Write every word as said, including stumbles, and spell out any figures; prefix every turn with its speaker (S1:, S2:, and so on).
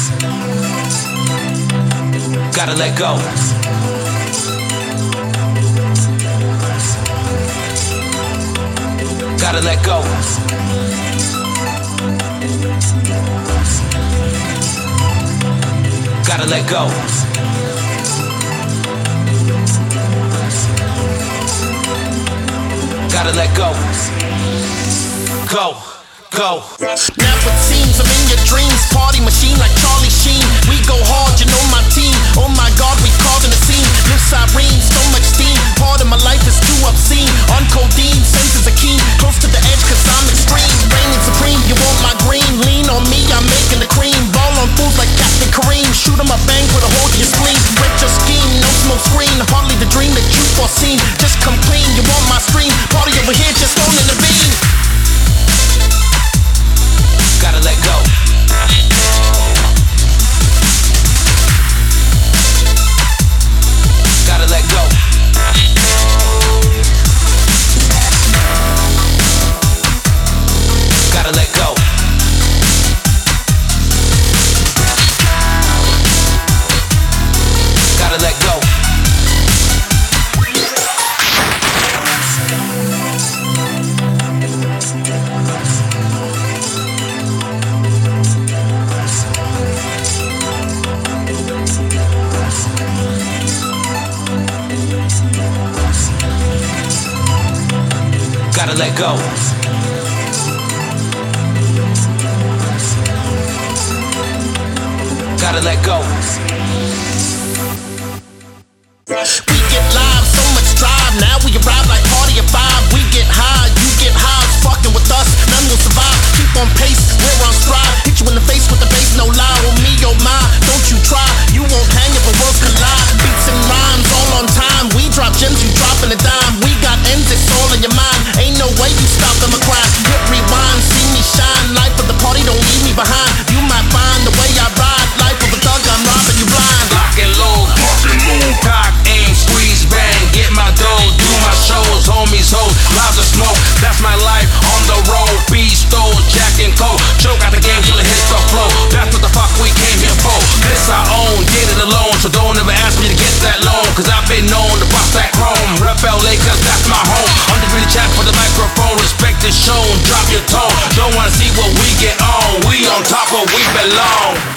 S1: Gotta let go. Gotta let go. Gotta let go. Gotta let go. Go, go.
S2: Now it seems I'm in your dreams. Party machine like Charlie Sheen. We go hard, you know my team. Oh my God, we causing a scene. New sirens, so much steam. Part of my life is too obscene. On codeine, senses are keen. Close to the edge cause I'm extreme. Reigning supreme, you want my green. Lean on me, I'm making the cream. Ball on fools like Captain Kareem. Shoot 'em a bang, put a hole to your spleen. Rip your scheme, no smoke screen. Hardly the dream that you foreseen. Just come clean, you want my stream. Party over here, just thrown in the beam.
S1: Gotta let go. Gotta let go. Gotta let go. Gotta let go. Gotta let go. Gotta let go.
S2: We get live, so much drive. Now we arrive like party at five. We get high, you get high. It's fucking with us, none will survive. Keep on pace, we're on stride. Hit you in the face with the bass, no lie. Oh me, oh my, don't you try. You won't hang if the worlds collide. Beats and rhymes all on time. We drop gems, you dropping a dime. We got ends, it's all in your mind. Ain't no way you stop them a grind. Hit rewind, see me shine. Life of the party, don't leave me behind. You might find the way I ride. Life of a thug, I'm robbing you blind.
S1: Lock and load, lock and load. Cock, aim, squeeze, bang. Get my dough, do my shows. Homies, hoes, lots of smoke. That's my life on the road. Beast, stole, Jack and Coke. Choke out the game till it hits the flow. That's what the fuck we came here for. This I own, get it alone. So don't ever ask me to get that loan. Cause I've been known to bust that chrome. Rep L A cause that's my home. Undefeated chat for the microphone. Respect is shown, drop your tone. Don't wanna see what we get on. We on top of we belong.